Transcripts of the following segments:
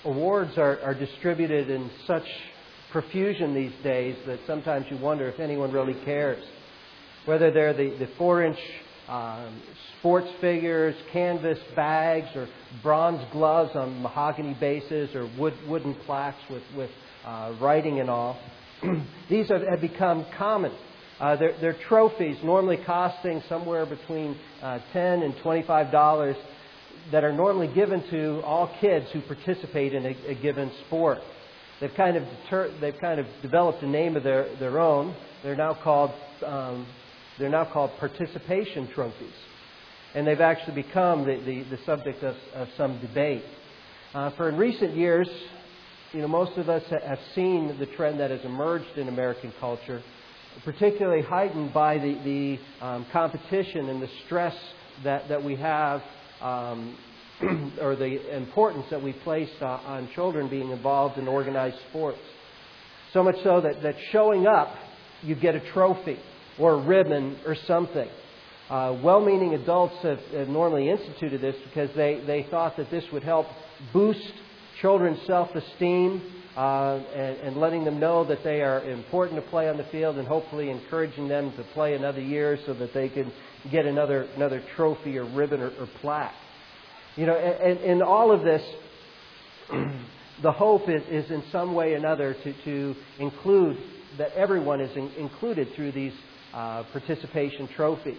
Awards are distributed in such profusion these days that sometimes you wonder if anyone really cares. Whether they're the 4-inch sports figures, canvas bags, or bronze gloves on mahogany bases, or wooden plaques with writing and all. These have become common. They're trophies, normally costing somewhere between $10 and $25, that are normally given to all kids who participate in a given sport. They've kind of developed a name of their own. They're now called participation trophies, and they've actually become the subject of some debate. For in recent years, most of us have seen the trend that has emerged in American culture, particularly heightened by the competition and the stress that we have, or the importance that we place on children being involved in organized sports. So much so that showing up, you get a trophy or a ribbon or something. Well-meaning adults have normally instituted this because they thought that this would help boost children's self-esteem and letting them know that they are important to play on the field, and hopefully encouraging them to play another year so that they can get another trophy or ribbon or plaque. And all of this, the hope is in some way or another to include that everyone is included through these participation trophies.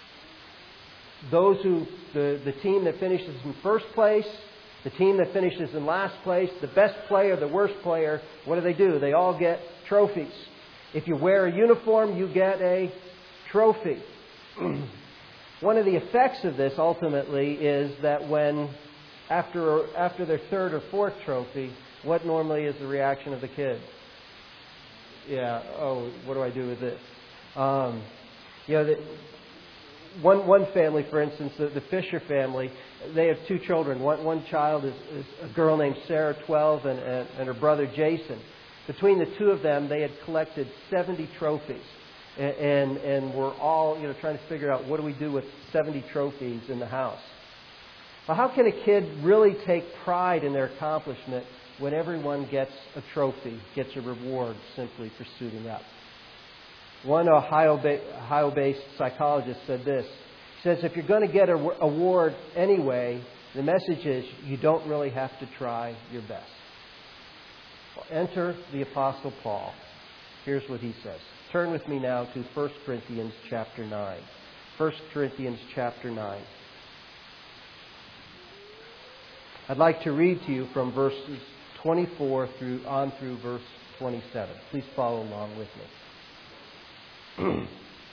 The team that finishes in first place, the team that finishes in last place, the best player, the worst player, what do? They all get trophies. If you wear a uniform, you get a trophy. One of the effects of this ultimately is that when, after their third or fourth trophy, what normally is the reaction of the kid? What do I do with this? One family, for instance, the Fisher family, they have two children. One child is a girl named Sarah, 12, and her brother Jason. Between the two of them, they had collected 70 trophies. And we're all trying to figure out what do we do with 70 trophies in the house. Well, how can a kid really take pride in their accomplishment when everyone gets a trophy, gets a reward simply for suiting up? One Ohio-based psychologist said this. He says, if you're going to get an award anyway, the message is you don't really have to try your best. Well, enter the Apostle Paul. Here's what he says. Turn with me now to 1 Corinthians chapter 9. 1 Corinthians chapter 9. I'd like to read to you from verses 24 through verse 27. Please follow along with me.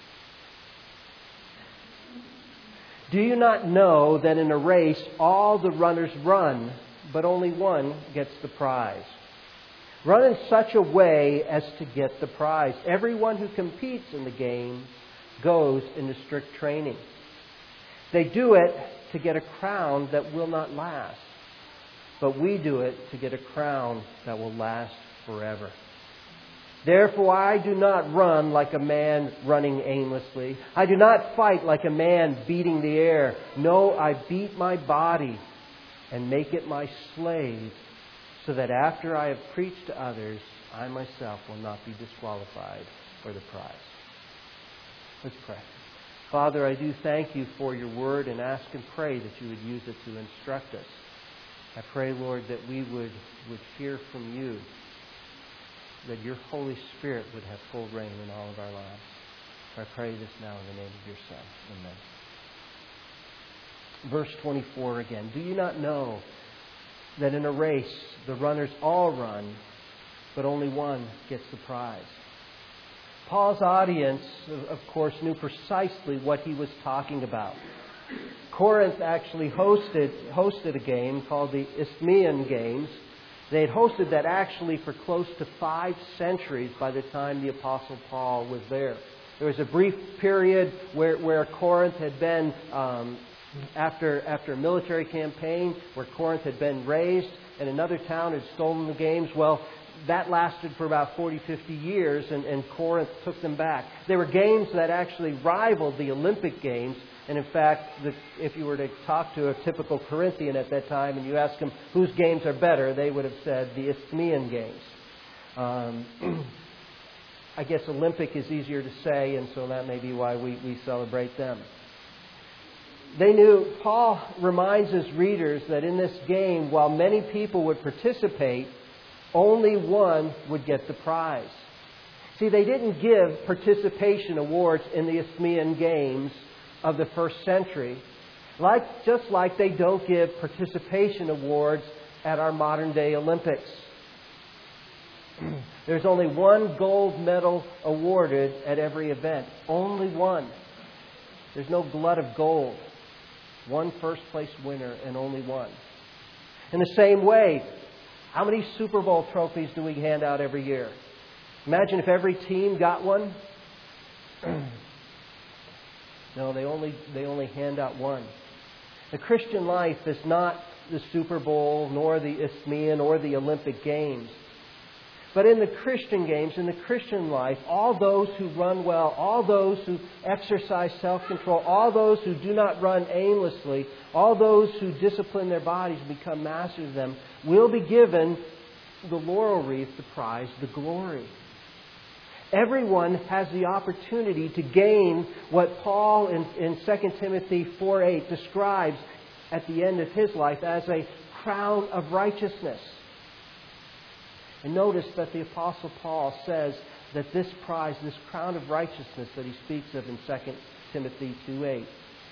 Do you not know that in a race all the runners run, but only one gets the prize? Run in such a way as to get the prize. Everyone who competes in the game goes into strict training. They do it to get a crown that will not last. But we do it to get a crown that will last forever. Therefore, I do not run like a man running aimlessly. I do not fight like a man beating the air. No, I beat my body and make it my slave, so that after I have preached to others, I myself will not be disqualified for the prize. Let's pray. Father, I do thank you for your word and ask and pray that you would use it to instruct us. I pray, Lord, that we would hear from you, that your Holy Spirit would have full reign in all of our lives. I pray this now in the name of your Son. Amen. Verse 24 again. Do you not know that in a race the runners all run, but only one gets the prize? Paul's audience, of course, knew precisely what he was talking about. Corinth actually hosted a game called the Isthmian Games. They had hosted that actually for close to 5 centuries by the time the Apostle Paul was there. There was a brief period where Corinth had been, after a military campaign, where Corinth had been razed and another town had stolen the games. Well, that lasted for about 40, 50 years, and Corinth took them back. They were games that actually rivaled the Olympic Games. And in fact, if you were to talk to a typical Corinthian at that time and you ask them whose games are better, they would have said the Isthmian Games. I guess Olympic is easier to say, and so that may be why we celebrate them. They knew, Paul reminds his readers that in this game, while many people would participate, only one would get the prize. See, they didn't give participation awards in the Isthmian Games of the first century, just like they don't give participation awards at our modern day Olympics. There's only one gold medal awarded at every event. Only one. There's no glut of gold. One first place winner and only one. In the same way, how many Super Bowl trophies do we hand out every year? Imagine if every team got one. No, they only hand out one. The Christian life is not the Super Bowl, nor the Isthmian, or the Olympic Games. But in the Christian games, in the Christian life, all those who run well, all those who exercise self-control, all those who do not run aimlessly, all those who discipline their bodies and become masters of them, will be given the laurel wreath, the prize, the glory. Everyone has the opportunity to gain what Paul in 2 Timothy 4:8 describes at the end of his life as a crown of righteousness. And notice that the Apostle Paul says that this prize, this crown of righteousness that he speaks of in 2 Timothy 2:8,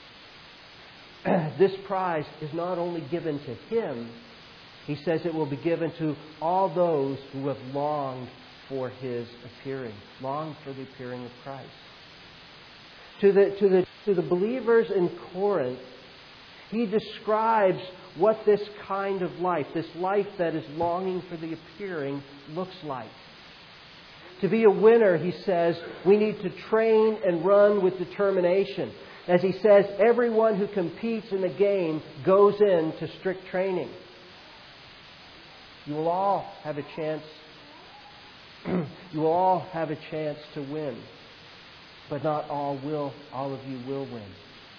this prize is not only given to him, he says it will be given to all those who have longed for his appearing, longed for the appearing of Christ. To the believers in Corinth, he describes what this kind of life, this life that is longing for the appearing, looks like. To be a winner, he says, we need to train and run with determination. As he says, everyone who competes in the game goes into strict training. You will all have a chance. You will all have a chance to win, but not all will. All of you will win.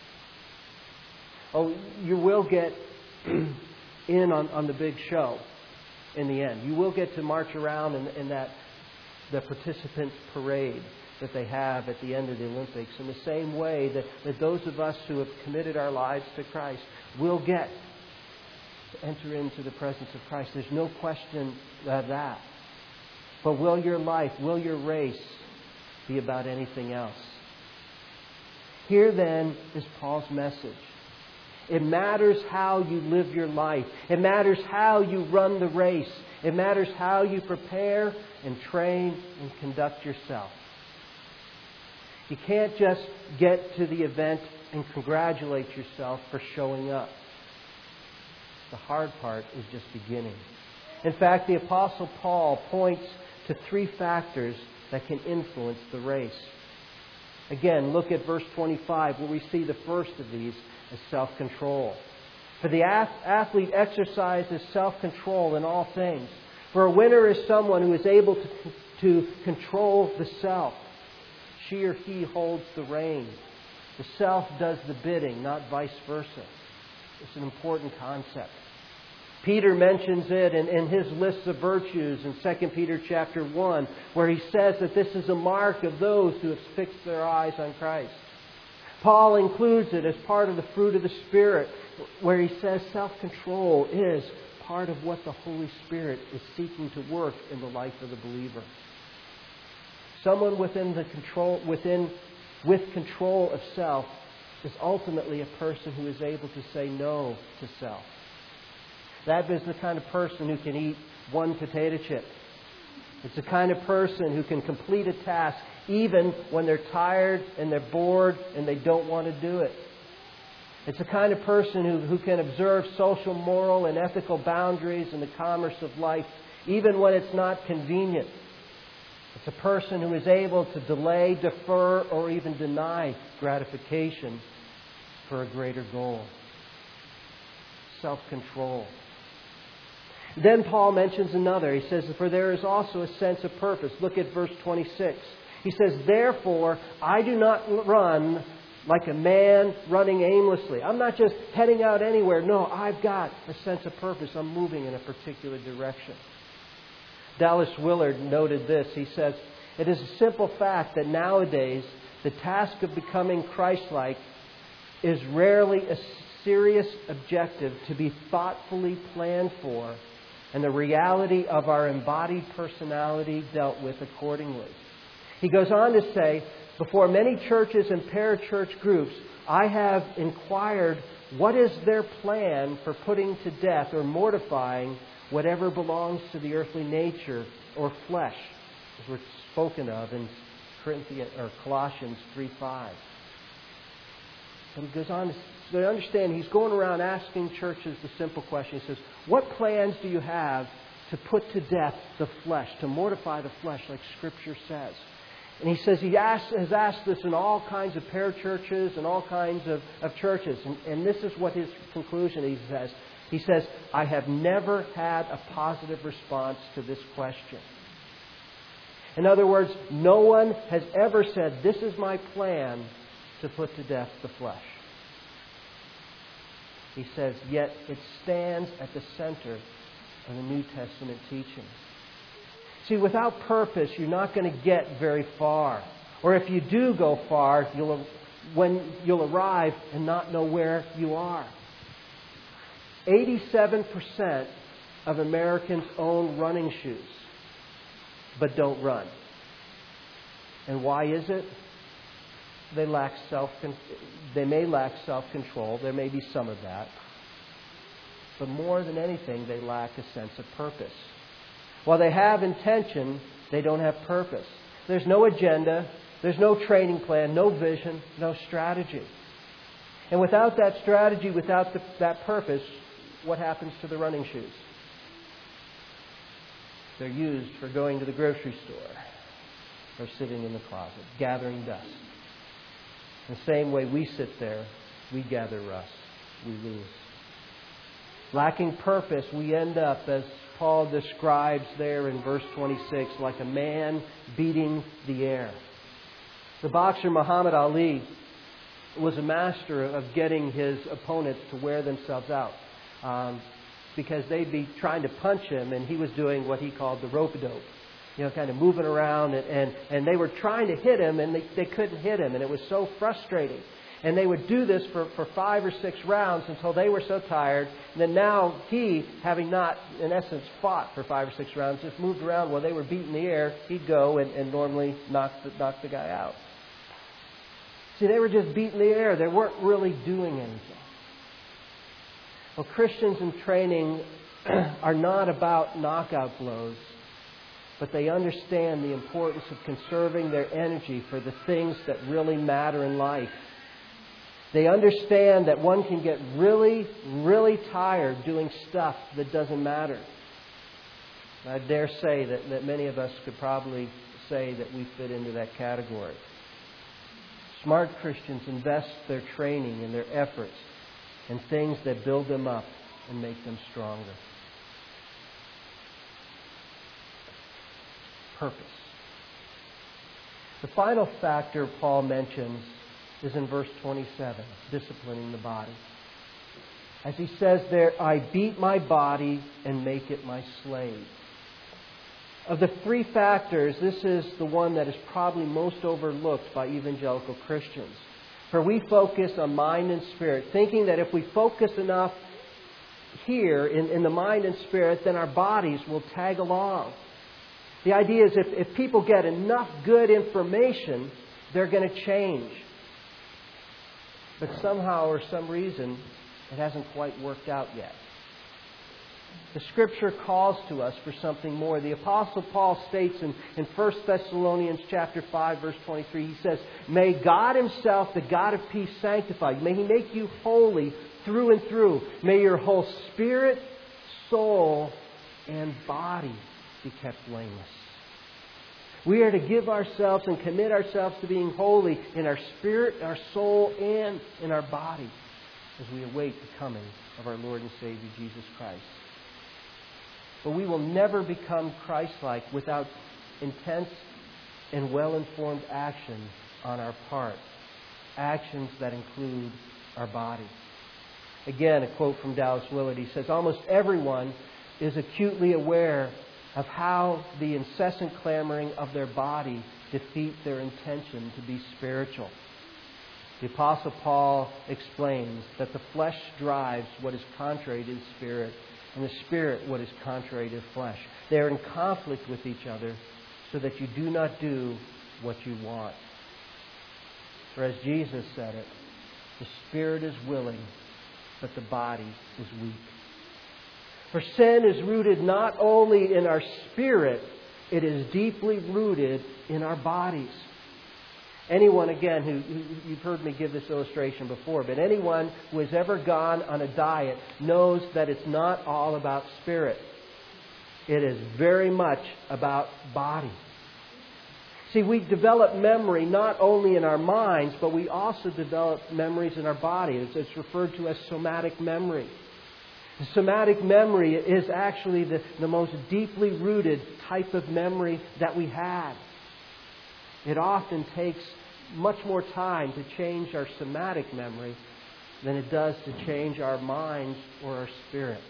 Oh, you will get in on the big show in the end. You will get to march around in the participant parade that they have at the end of the Olympics. In the same way that those of us who have committed our lives to Christ will get to enter into the presence of Christ. There's no question of that. But will your life, will your race be about anything else? Here then is Paul's message. It matters how you live your life. It matters how you run the race. It matters how you prepare and train and conduct yourself. You can't just get to the event and congratulate yourself for showing up. The hard part is just beginning. In fact, the Apostle Paul points to 3 factors that can influence the race. Again, look at verse 25 where we see the first of these as self-control. For the athlete exercises self-control in all things. For a winner is someone who is able to control the self. She or he holds the rein. The self does the bidding, not vice versa. It's an important concept. Peter mentions it in his list of virtues in 2 Peter chapter 1, where he says that this is a mark of those who have fixed their eyes on Christ. Paul includes it as part of the fruit of the Spirit, where he says self-control is part of what the Holy Spirit is seeking to work in the life of the believer. Someone with control of self is ultimately a person who is able to say no to self. That is the kind of person who can eat one potato chip. It's the kind of person who can complete a task even when they're tired and they're bored and they don't want to do it. It's the kind of person who can observe social, moral, and ethical boundaries in the commerce of life even when it's not convenient. It's a person who is able to delay, defer, or even deny gratification for a greater goal. Self-control. Then Paul mentions another. He says, for there is also a sense of purpose. Look at verse 26. He says, therefore, I do not run like a man running aimlessly. I'm not just heading out anywhere. No, I've got a sense of purpose. I'm moving in a particular direction. Dallas Willard noted this. He says, it is a simple fact that nowadays the task of becoming Christ-like is rarely a serious objective to be thoughtfully planned for, and the reality of our embodied personality dealt with accordingly. He goes on to say, before many churches and parachurch groups, I have inquired what is their plan for putting to death or mortifying whatever belongs to the earthly nature or flesh, as we're spoken of in Colossians 3:5. But he goes on to understand, he's going around asking churches the simple question. He says, what plans do you have to put to death the flesh, to mortify the flesh like Scripture says? And he says has asked this in all kinds of parachurches and all kinds of churches. And this is what his conclusion he says. He says, I have never had a positive response to this question. In other words, no one has ever said, this is my plan to put to death the flesh. He says, yet it stands at the center of the New Testament teaching. See, without purpose, you're not going to get very far. Or if you do go far, you'll arrive and not know where you are. 87% of Americans own running shoes, but don't run. And why is it? They may lack self-control. There may be some of that. But more than anything, they lack a sense of purpose. While they have intention, they don't have purpose. There's no agenda. There's no training plan, no vision, no strategy. And without that strategy, without that purpose, what happens to the running shoes? They're used for going to the grocery store or sitting in the closet, gathering dust. In the same way we sit there, we gather rust, we lose. Lacking purpose, we end up, as Paul describes there in verse 26, like a man beating the air. The boxer Muhammad Ali was a master of getting his opponents to wear themselves out. Because they'd be trying to punch him, and he was doing what he called the rope-a-dope. Kind of moving around, and they were trying to hit him, and they couldn't hit him, and it was so frustrating. And they would do this for 5 or 6 rounds until they were so tired. And then now he, having not, in essence, fought for 5 or 6 rounds, just moved around while they were beating the air, he'd go and normally knock the guy out. See, they were just beating the air. They weren't really doing anything. Well, Christians in training are not about knockout blows, but they understand the importance of conserving their energy for the things that really matter in life. They understand that one can get really, really tired doing stuff that doesn't matter. I dare say that many of us could probably say that we fit into that category. Smart Christians invest their training and their efforts in things that build them up and make them stronger. Purpose. The final factor Paul mentions is in verse 27, disciplining the body. As he says there, I beat my body and make it my slave. Of the 3 factors, this is the one that is probably most overlooked by evangelical Christians. For we focus on mind and spirit, thinking that if we focus enough here in the mind and spirit, then our bodies will tag along. The idea is if people get enough good information, they're going to change. But somehow or some reason, it hasn't quite worked out yet. The Scripture calls to us for something more. The Apostle Paul states in 1 Thessalonians chapter 5, verse 23, he says, may God Himself, the God of peace, sanctify you. May He make you holy through and through. May your whole spirit, soul, and body be kept blameless. We are to give ourselves and commit ourselves to being holy in our spirit, our soul, and in our body as we await the coming of our Lord and Savior Jesus Christ. But we will never become Christ-like without intense and well-informed action on our part. Actions that include our body. Again, a quote from Dallas Willard. He says, almost everyone is acutely aware of how the incessant clamoring of their body defeat their intention to be spiritual. The Apostle Paul explains that the flesh drives what is contrary to the Spirit, and the Spirit what is contrary to the flesh. They are in conflict with each other, so that you do not do what you want. For as Jesus said it, the spirit is willing, but the body is weak. For sin is rooted not only in our spirit, it is deeply rooted in our bodies. Anyone, again, you've heard me give this illustration before, but anyone who has ever gone on a diet knows that it's not all about spirit. It is very much about body. See, we develop memory not only in our minds, but we also develop memories in our body. It's referred to as somatic memory. The somatic memory is actually the most deeply rooted type of memory that we have. It often takes much more time to change our somatic memory than it does to change our minds or our spirit.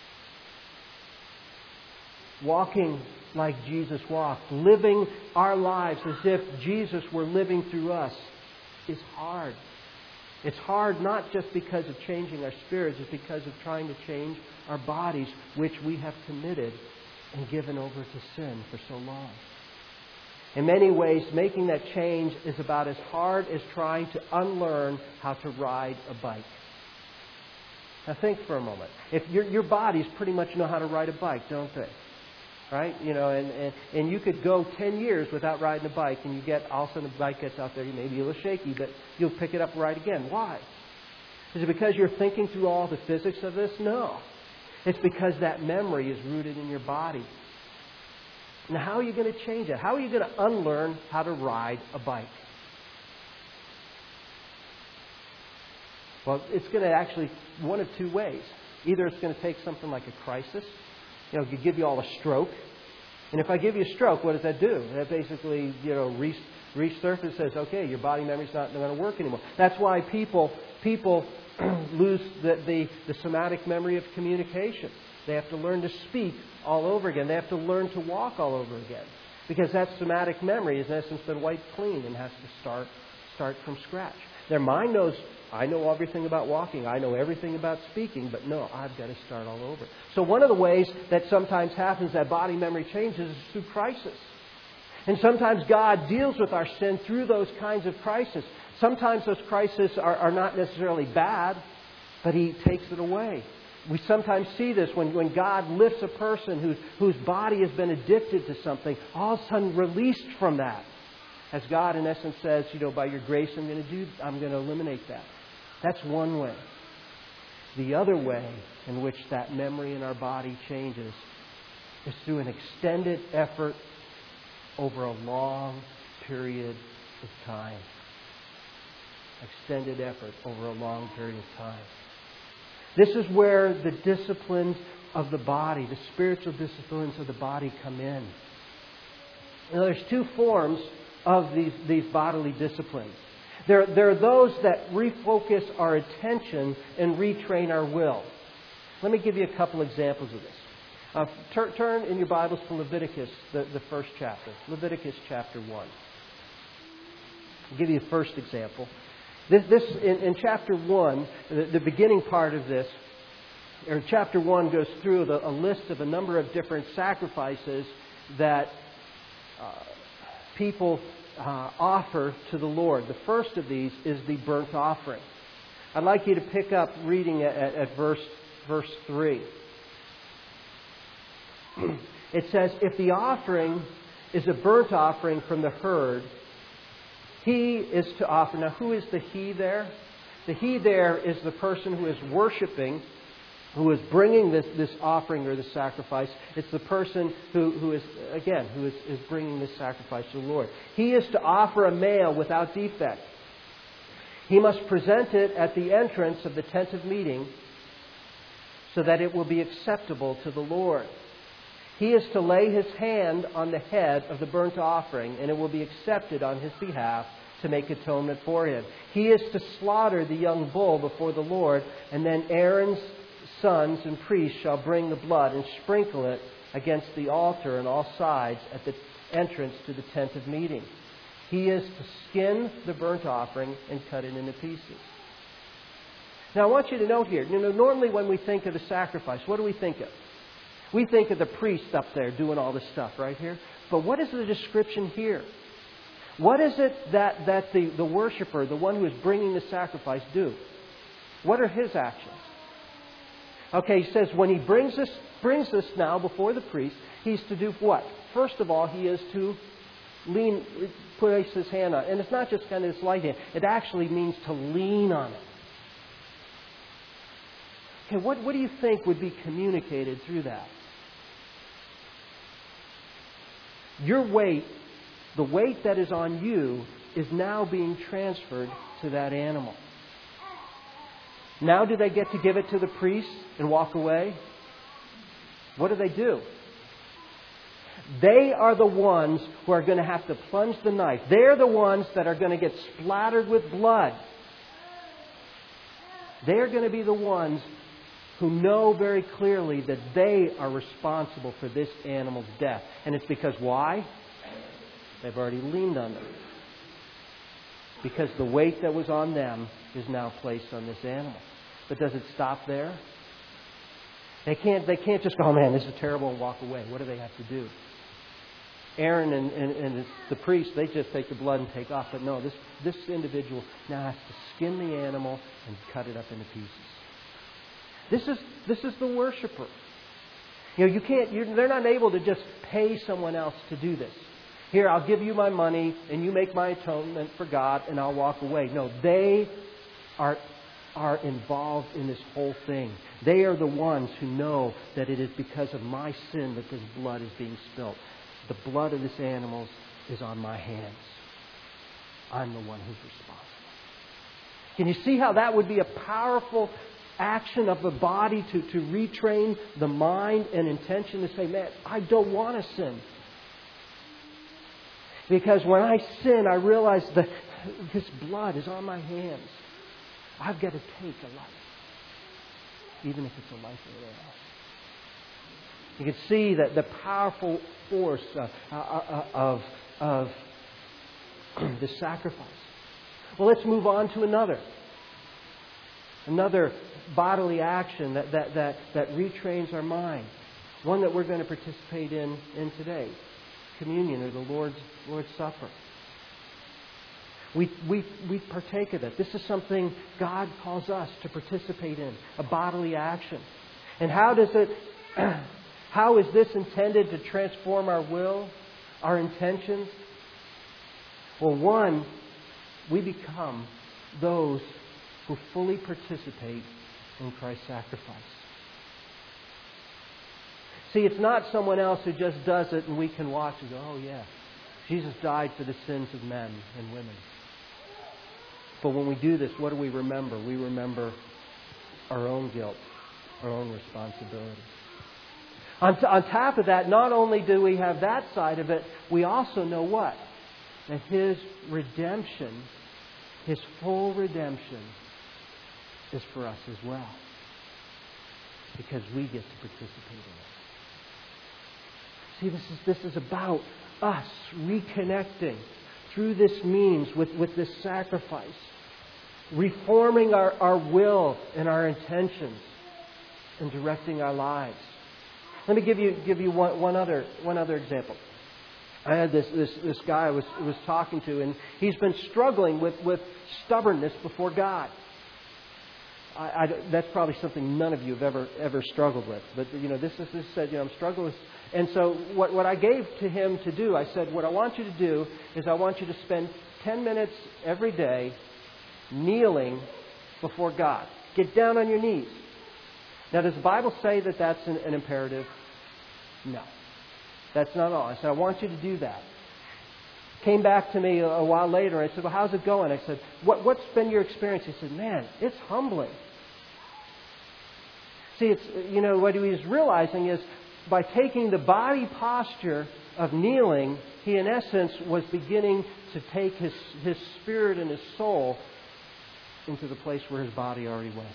Walking like Jesus walked, living our lives as if Jesus were living through us, is hard. It's hard not just because of changing our spirits, it's because of trying to change our bodies, which we have committed and given over to sin for so long. In many ways, making that change is about as hard as trying to unlearn how to ride a bike. Now think for a moment. If your bodies pretty much know how to ride a bike, don't they? Right? You know, and you could go 10 years without riding a bike, and you get, all of a sudden the bike gets out there, you may be a little shaky, but you'll pick it up and ride again. Why? Is it because you're thinking through all the physics of this? No. It's because that memory is rooted in your body. Now, how are you going to change it? How are you going to unlearn how to ride a bike? Well, it's going to actually, one of two ways. Either it's going to take something like a crisis. You know, it could give you all a stroke. And if I give you a stroke, what does that do? That basically, resurfaces, says, okay, your body memory's not going to work anymore. That's why people lose the somatic memory of communication. They have to learn to speak all over again. They have to learn to walk all over again. Because that somatic memory has in essence been wiped clean and has to start from scratch. Their mind knows, I know everything about walking, I know everything about speaking, but no, I've got to start all over. So one of the ways that sometimes happens that body memory changes is through crisis. And sometimes God deals with our sin through those kinds of crises. Sometimes those crises are not necessarily bad, but He takes it away. We sometimes see this when God lifts a person whose body has been addicted to something, all of a sudden released from that. As God, in essence, says, by your grace, I'm going to eliminate that. That's one way. The other way in which that memory in our body changes is through an extended effort over a long period of time. Extended effort over a long period of time. This is where the disciplines of the body, the spiritual disciplines of the body come in. Now, there's two forms of these bodily disciplines. There are those that refocus our attention and retrain our will. Let me give you a couple examples of this. Turn in your Bibles to Leviticus, the first chapter. Leviticus chapter 1. I'll give you a first example. This in chapter 1, the beginning part of this, or chapter 1 goes through a list of a number of different sacrifices that people offer to the Lord. The first of these is the burnt offering. I'd like you to pick up reading at verse 3. It says, if the offering is a burnt offering from the herd, he is to offer. Now, who is the he there? The he there is the person who is worshiping, who is bringing this offering or this sacrifice. It's the person who is bringing this sacrifice to the Lord. He is to offer a male without defect. He must present it at the entrance of the tent of meeting so that it will be acceptable to the Lord. He is to lay his hand on the head of the burnt offering, and it will be accepted on his behalf to make atonement for him. He is to slaughter the young bull before the Lord, and then Aaron's sons and priests shall bring the blood and sprinkle it against the altar on all sides at the entrance to the tent of meeting. He is to skin the burnt offering and cut it into pieces. Now I want you to note here, normally when we think of the sacrifice, what do we think of? We think of the priest up there doing all this stuff right here. But what is the description here? What is it that the worshiper, the one who is bringing the sacrifice, do? What are his actions? Okay, he says when he brings this now before the priest, he's to do what? First of all, he is to place his hand on it. And it's not just kind of this light hand. It actually means to lean on it. Okay, what do you think would be communicated through that? Your weight, the weight that is on you, is now being transferred to that animal. Now do they get to give it to the priest and walk away? What do? They are the ones who are going to have to plunge the knife. They're the ones that are going to get splattered with blood. They're going to be the ones who know very clearly that they are responsible for this animal's death. And it's because why? They've already leaned on them. Because the weight that was on them is now placed on this animal. But does it stop there? They can't just go, oh man, this is terrible, and walk away. What do they have to do? Aaron and the priest, they just take the blood and take off. But no, this individual now has to skin the animal and cut it up into pieces. This is the worshiper. They're not able to just pay someone else to do this. Here, I'll give you my money and you make my atonement for God and I'll walk away. No, they are involved in this whole thing. They are the ones who know that it is because of my sin that this blood is being spilt. The blood of this animal is on my hands. I'm the one who's responsible. Can you see how that would be a powerful action of the body to retrain the mind and intention to say, man, I don't want to sin. Because when I sin, I realize that this blood is on my hands. I've got to take a life. Even if it's a life of an animal. You can see that the powerful force of the sacrifice. Well, let's move on to another bodily action that retrains our mind. One that we're going to participate in today. Communion, or the Lord's Supper. We partake of it. This is something God calls us to participate in, a bodily action. And how is this intended to transform our will, our intentions? Well, one, we become those who fully participate in Christ's sacrifice. See, it's not someone else who just does it and we can watch and go, oh yeah, Jesus died for the sins of men and women. But when we do this, what do we remember? We remember our own guilt, our own responsibility. On top of that, not only do we have that side of it, we also know what? That His redemption, His full redemption, is for us as well. Because we get to participate in it. See, this is about us reconnecting through this means with this sacrifice. Reforming our will and our intentions and directing our lives. Let me give you one other example. I had this guy I was talking to, and he's been struggling with stubbornness before God. That's probably something none of you have ever struggled with. But this said, I'm struggling with. And so what I gave to him to do, I said, what I want you to do is I want you to spend 10 minutes every day kneeling before God. Get down on your knees. Now, does the Bible say that that's an imperative? No. That's not all. I said, I want you to do that. Came back to me a while later. I said, well, how's it going? I said, what's been your experience? He said, man, it's humbling. See, it's what he was realizing is by taking the body posture of kneeling, he in essence was beginning to take his spirit and his soul into the place where his body already went.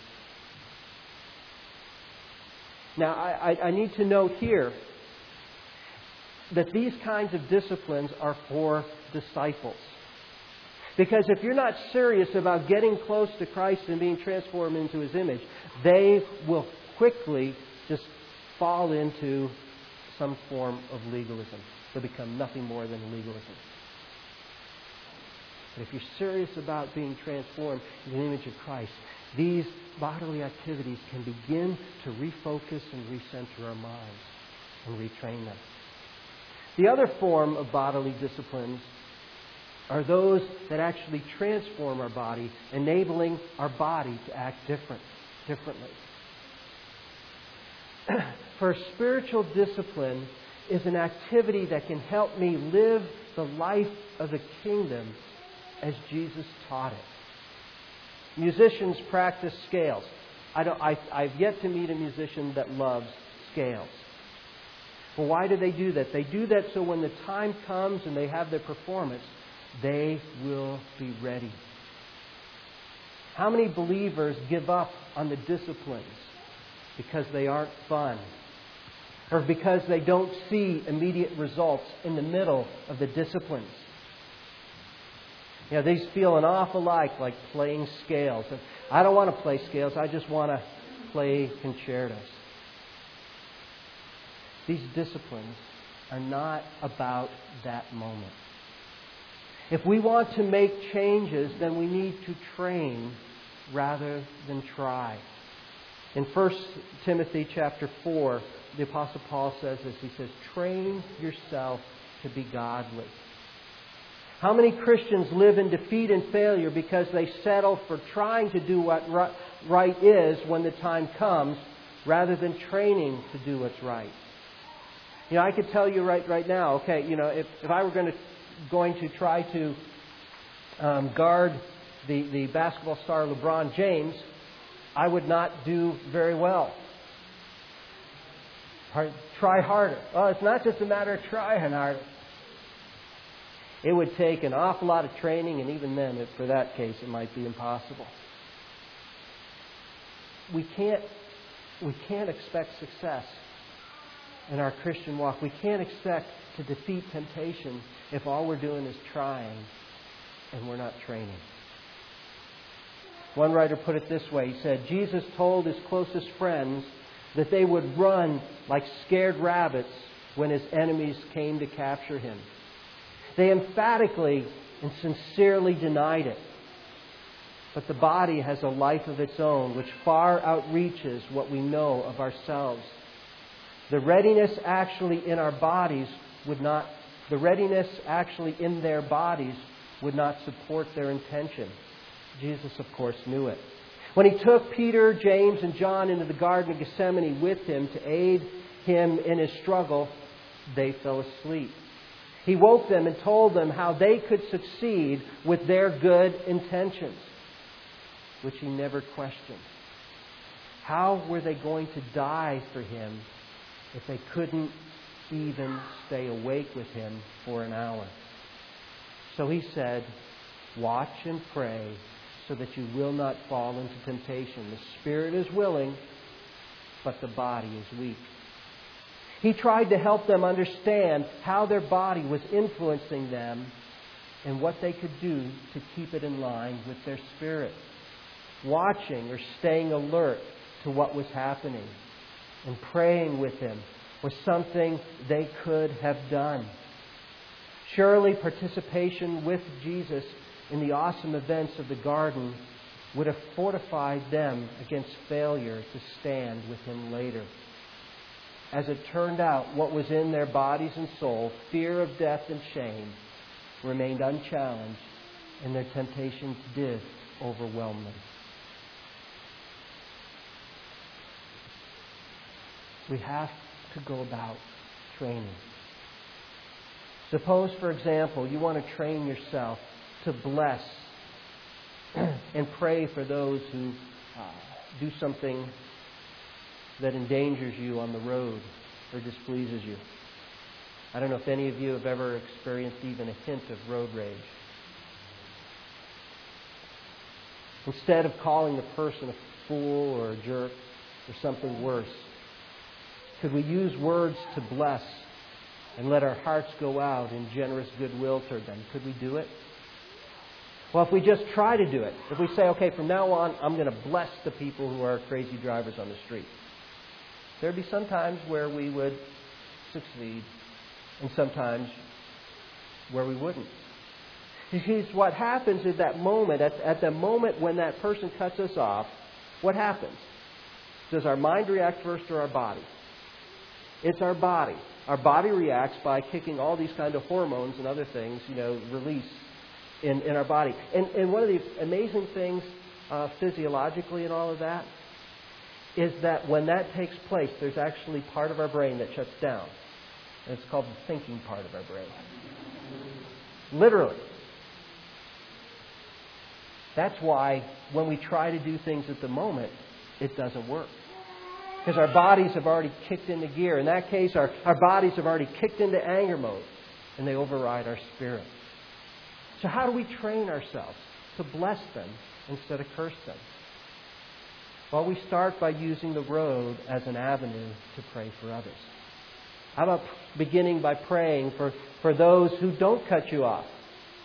Now, I need to note here that these kinds of disciplines are for disciples. Because if you're not serious about getting close to Christ and being transformed into His image, they will quickly just fall into some form of legalism. They'll become nothing more than legalism. But if you're serious about being transformed in the image of Christ, these bodily activities can begin to refocus and recenter our minds and retrain them. The other form of bodily disciplines are those that actually transform our body, enabling our body to act differently. For spiritual discipline is an activity that can help me live the life of the kingdom as Jesus taught it. Musicians practice scales. I've yet to meet a musician that loves scales. Well, why do they do that? They do that so when the time comes and they have their performance, they will be ready. How many believers give up on the disciplines because they aren't fun? Or because they don't see immediate results in the middle of the disciplines? You know, these feel an awful lot like playing scales. I don't want to play scales, I just want to play concertos. These disciplines are not about that moment. If we want to make changes, then we need to train rather than try. In 1 Timothy chapter 4, the Apostle Paul says this. He says, train yourself to be godly. How many Christians live in defeat and failure because they settle for trying to do what right is when the time comes, rather than training to do what's right? You know, I could tell you right now, okay, you know, if I were going to try to guard the basketball star LeBron James, I would not do very well. Try harder. Oh, it's not just a matter of trying harder. It would take an awful lot of training, and even then, for that case, it might be impossible. We can't expect success in our Christian walk. We can't expect to defeat temptation if all we're doing is trying and we're not training. One writer put it this way. He said, Jesus told His closest friends that they would run like scared rabbits when His enemies came to capture Him. They emphatically and sincerely denied it. But the body has a life of its own which far outreaches what we know of ourselves. The readiness actually in their bodies would not support their intention. Jesus, of course, knew it. When He took Peter, James, and John into the Garden of Gethsemane with Him to aid Him in His struggle, they fell asleep. He woke them and told them how they could succeed with their good intentions, which He never questioned. How were they going to die for Him if they couldn't even stay awake with Him for an hour? So He said, watch and pray so that you will not fall into temptation. The spirit is willing, but the body is weak. He tried to help them understand how their body was influencing them and what they could do to keep it in line with their spirit. Watching or staying alert to what was happening and praying with Him was something they could have done. Surely participation with Jesus in the awesome events of the garden would have fortified them against failure to stand with Him later. As it turned out, what was in their bodies and soul, fear of death and shame, remained unchallenged, and their temptations did overwhelm them. We have to go about training. Suppose, for example, you want to train yourself to bless and pray for those who do something that endangers you on the road. or displeases you. I don't know if any of you have ever experienced even a hint of road rage. Instead of calling the person a fool or a jerk or something worse, could we use words to bless and let our hearts go out in generous goodwill toward them? Could we do it? Well, if we just try to do it, if we say, okay, from now on, I'm going to bless the people who are crazy drivers on the street, there'd be some times where we would succeed and sometimes where we wouldn't. You see, what happens at that moment, at the moment when that person cuts us off, what happens? Does our mind react first or our body? It's our body. Our body reacts by kicking all these kind of hormones and other things, release in our body. And one of the amazing things physiologically in all of that is that when that takes place, there's actually part of our brain that shuts down. And it's called the thinking part of our brain. Literally. That's why when we try to do things at the moment, it doesn't work. Because our bodies have already kicked into gear. In that case, our bodies have already kicked into anger mode, and they override our spirit. So how do we train ourselves to bless them instead of curse them? Well, we start by using the road as an avenue to pray for others. How about beginning by praying for those who don't cut you off?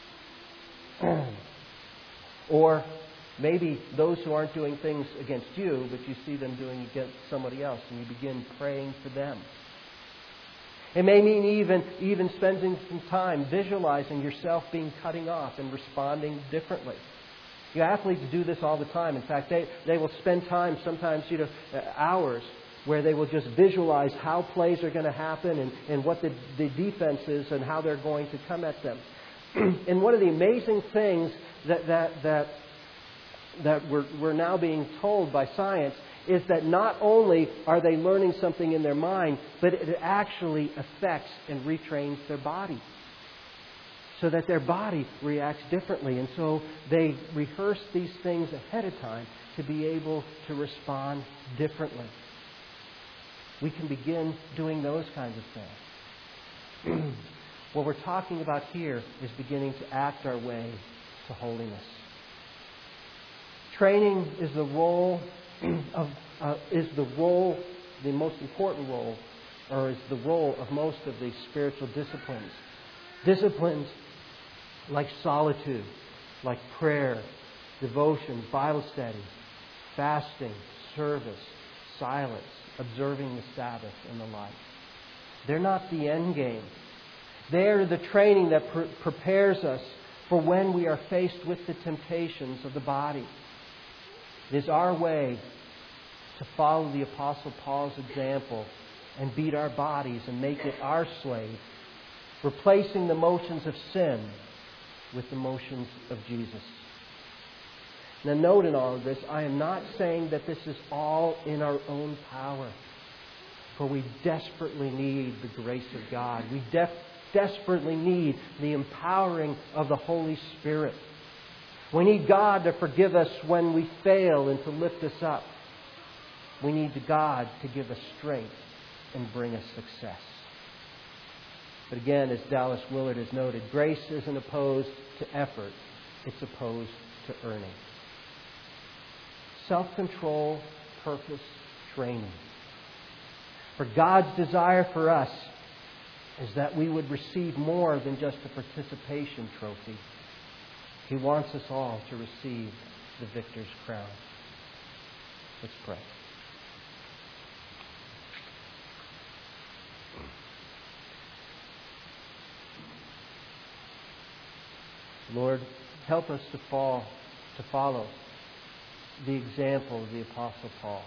Or maybe those who aren't doing things against you, but you see them doing against somebody else, and you begin praying for them. It may mean even spending some time visualizing yourself being cutting off and responding differently. Athletes do this all the time. In fact, they will spend time, sometimes hours, where they will just visualize how plays are going to happen and what the defense is and how they're going to come at them. And one of the amazing things that we're now being told by science is that not only are they learning something in their mind, but it actually affects and retrains their body, so that their body reacts differently. And so they rehearse these things ahead of time to be able to respond differently. We can begin doing those kinds of things. What we're talking about here is beginning to act our way to holiness. Training is the most important role, or is the role of most of the spiritual disciplines. Disciplines like solitude, like prayer, devotion, Bible study, fasting, service, silence, observing the Sabbath, and the like. They're not the end game. They're the training that prepares us for when we are faced with the temptations of the body. It is our way to follow the Apostle Paul's example and beat our bodies and make it our slave, replacing the motions of sin with the motions of Jesus. Now note in all of this, I am not saying that this is all in our own power, for we desperately need the grace of God. We desperately need the empowering of the Holy Spirit. We need God to forgive us when we fail and to lift us up. We need God to give us strength and bring us success. But again, as Dallas Willard has noted, grace isn't opposed to effort. It's opposed to earning. Self-control, purpose, training. For God's desire for us is that we would receive more than just a participation trophy. He wants us all to receive the victor's crown. Let's pray. Lord, help us to follow the example of the Apostle Paul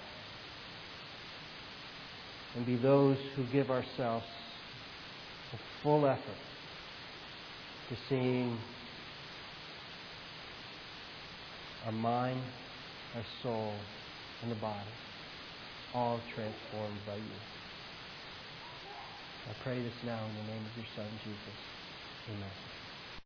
and be those who give ourselves a full effort to seeing our mind, our soul, and the body all transformed by you. I pray this now in the name of your Son, Jesus. Amen.